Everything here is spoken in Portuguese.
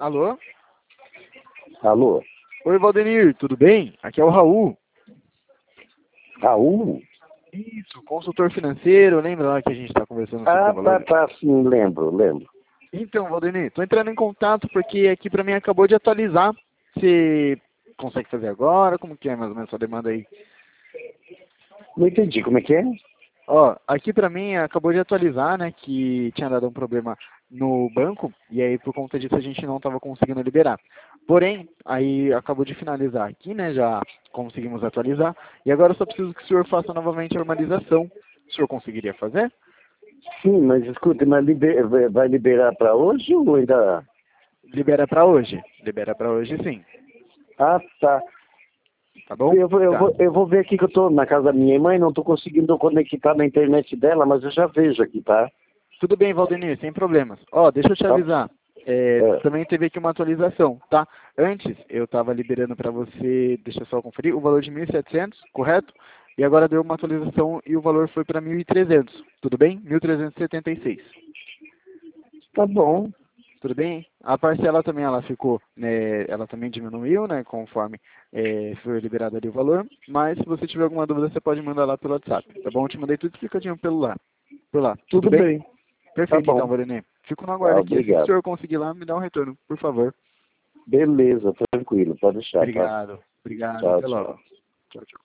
Alô? Alô? Oi, Valdenir, tudo bem? Aqui é o Raul. Raul? Isso, consultor financeiro, lembra lá que a gente está conversando sobre o valor? Tá, sim, lembro. Então, Valdenir, tô entrando em contato porque aqui para mim acabou de atualizar. Você consegue fazer agora? Como que é mais ou menos a sua demanda aí? Não entendi, como é que é? Ó, aqui para mim acabou de atualizar, né, que tinha dado um problema no banco e aí por conta disso a gente não estava conseguindo liberar. Porém, aí acabou de finalizar aqui, né, já conseguimos atualizar e agora eu só preciso que o senhor faça novamente a normalização. O senhor conseguiria fazer? Sim, mas escute, mas vai liberar para hoje ou ainda... Libera para hoje. Libera para hoje sim. Ah, tá. Tá bom? Tá. Eu vou ver aqui que eu tô na casa da minha mãe, não tô conseguindo conectar na internet dela, mas eu já vejo aqui, tá? Tudo bem, Valdenir, sem problemas. Ó, deixa eu te Tá? avisar. É. Também teve aqui uma atualização, tá? Antes eu estava liberando para você, deixa eu só conferir, o valor de 1.700, correto? E agora deu uma atualização e o valor foi para 1.300, tudo bem? 1.376. Tá bom. Tudo bem? A parcela também ela ficou, né, ela também diminuiu, né, conforme foi liberado ali o valor. Mas se você tiver alguma dúvida, você pode mandar lá pelo WhatsApp, tá bom? Eu te mandei tudo explicadinho por lá. Tudo Tudo bem? bem. Tá Perfeito, então, bom. Valdemir. Fico no Tá, aguardo aqui. Assim que o obrigado. senhor conseguir lá, me dá um retorno, por favor. Beleza, tranquilo. Pode deixar, tá? Obrigado. Obrigado. Tchau, Até tchau. logo. Tchau, tchau.